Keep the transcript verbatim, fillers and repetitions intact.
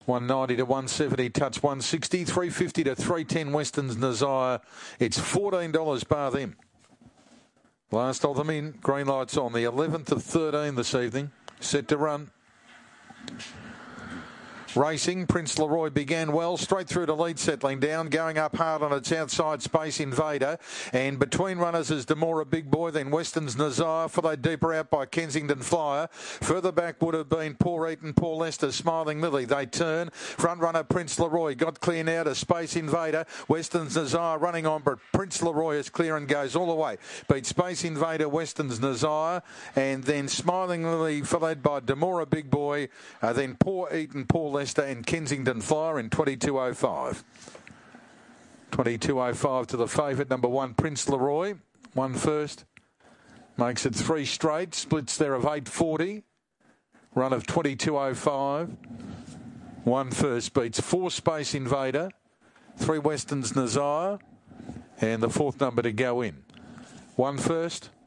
one ninety to one seventy, touch one sixty, three fifty to three ten, Weston's Nazire. It's fourteen dollars bar them. Last of them in, green lights on. The eleventh of thirteen this evening, set to run. Racing, Prince Leroy began well, straight through to lead, settling down, going up hard on its outside, Space Invader, and between runners is Demora Big Boy, then Weston's Nazire, followed deeper out by Kensington Flyer. Further back would have been Poor Eaton, Poor Lester, Smiling Lily. They turn, front runner Prince Leroy got clear now to Space Invader. Weston's Nazire running on, but Prince Leroy is clear and goes all the way. Beat Space Invader, Weston's Nazire, and then Smiling Lily, followed by Demora Big Boy, uh, then Poor Eaton, Poor Lester and Kensington Flyer in twenty-two oh five. twenty-two oh five to the favourite, number one, Prince Leroy. One first. Makes it three straight. Splits there of eight forty. Run of twenty-two oh five. One first beats four Space Invader. Three Weston's Nazire. And the fourth number to go in. One first.